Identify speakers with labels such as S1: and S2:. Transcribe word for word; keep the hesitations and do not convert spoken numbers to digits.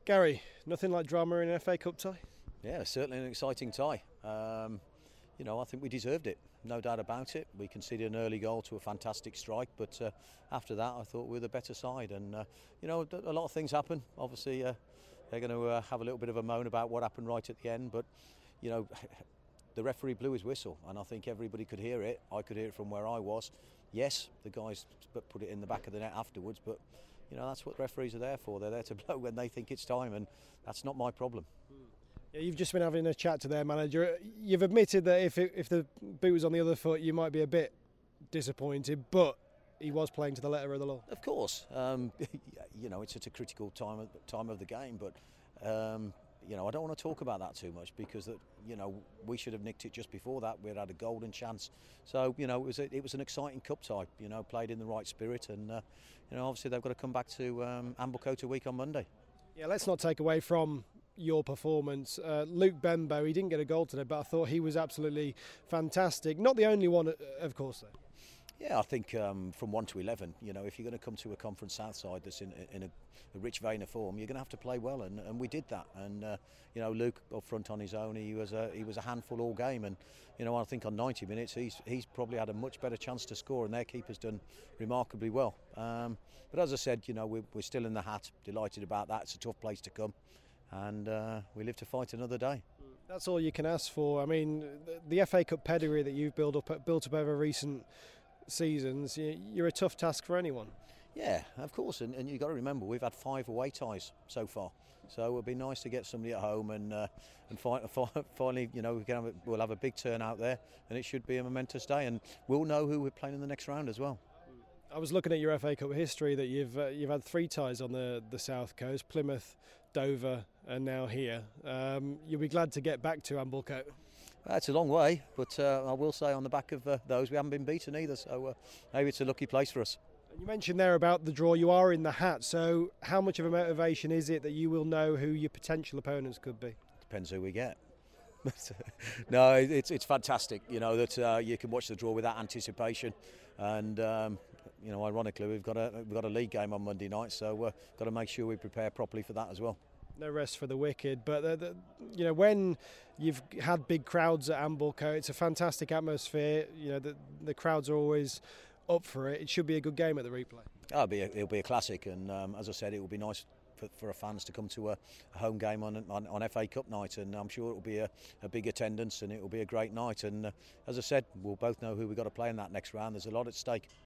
S1: Gary, nothing like drama in an F A Cup tie?
S2: Yeah, certainly an exciting tie. Um, you know, I think we deserved it, no doubt about it. We conceded an early goal to a fantastic strike, but uh, after that I thought we were the better side. And, uh, you know, a lot of things happen. Obviously, uh, they're going to uh, have a little bit of a moan about what happened right at the end, but, you know, the referee blew his whistle, and I think everybody could hear it. I could hear it from where I was. Yes, the guys put it in the back of the net afterwards, but, you know, that's what referees are there for. They're there to blow when they think it's time, and that's not my problem.
S1: Yeah, you've just been having a chat to their manager. You've admitted that if it, if the boot was on the other foot, you might be a bit disappointed, but he was playing to the letter of the law.
S2: Of course, um, you know, it's at a critical time of, time of the game, but um, you know, I don't want to talk about that too much because that, you know, we should have nicked it just before that. We had had a golden chance, so you know, it was a, it was an exciting cup tie. You know, played in the right spirit, and uh, you know, obviously they've got to come back to um, Amblecote a week on Monday.
S1: Yeah, let's not take away from your performance. Uh, Luke Bembo, he didn't get a goal today, but I thought he was absolutely fantastic. Not the only one, of course, though.
S2: Yeah, I think um, from one to eleven, you know, if you're going to come to a Conference South side that's in, in a, a rich vein of form, you're going to have to play well, and, and we did that. And uh, you know, Luke up front on his own, he was a he was a handful all game, and you know, I think on ninety minutes, he's he's probably had a much better chance to score, and their keeper's done remarkably well. Um, but as I said, you know, we're, we're still in the hat. Delighted about that. It's a tough place to come, and uh, we live to fight another day.
S1: That's all you can ask for. I mean, the, the F A Cup pedigree that you've built up built up over recent seasons, you're a tough task for anyone.
S2: Yeah, of course, and, and you've got to remember we've had five away ties so far, so it'd be nice to get somebody at home and uh, and fi- fi- finally, you know, we can have a, we'll have a big turnout there, and it should be a momentous day, and we'll know who we're playing in the next round as well.
S1: I was looking at your F A Cup history that you've uh, you've had three ties on the the south coast: Plymouth, Dover, and now here. Um, you'll be glad to get back to Amblecote.
S2: It's a long way, but uh, I will say on the back of uh, those we haven't been beaten either, so uh, maybe it's a lucky place for us.
S1: You mentioned there about the draw. You are in the hat, so how much of a motivation is it that you will know who your potential opponents could be?
S2: Depends who we get. No, it's it's fantastic, you know, that uh, you can watch the draw with that anticipation, and um, you know, ironically we've got a we've got a league game on Monday night, so we've uh, got to make sure we prepare properly for that as well.
S1: No rest for the wicked, but the, the, you know, when you've had big crowds at Amblecote, it's a fantastic atmosphere. You know, the the crowds are always up for it. It should be a good game at the replay.
S2: Oh, it'll be a, it'll be a classic, and um, as I said, it will be nice for, for our fans to come to a, a home game on, on on F A Cup night, and I'm sure it will be a, a big attendance, and it will be a great night. And uh, as I said, we'll both know who we've got to play in that next round. There's a lot at stake.